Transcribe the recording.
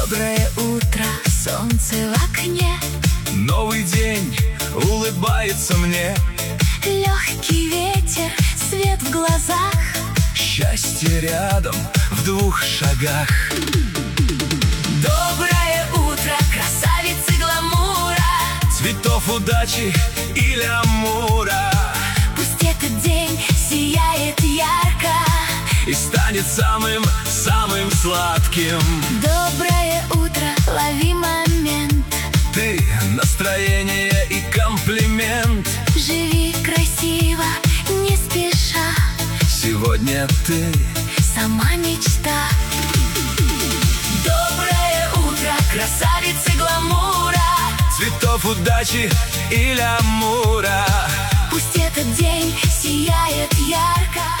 Доброе утро, солнце в окне. Новый день улыбается мне. Легкий ветер, свет в глазах. Счастье рядом, в 2 шагах. Доброе утро, красавицы гламура. Цветов удачи и лямура. Пусть этот день сияет ярко И станет самым сладким. Доброе утро, лови момент. Ты настроение и комплимент. Живи красиво, не спеша. Сегодня ты Сама мечта. Доброе утро, красавицы гламура. Цветов удачи и лямура. Пусть этот день сияет ярко.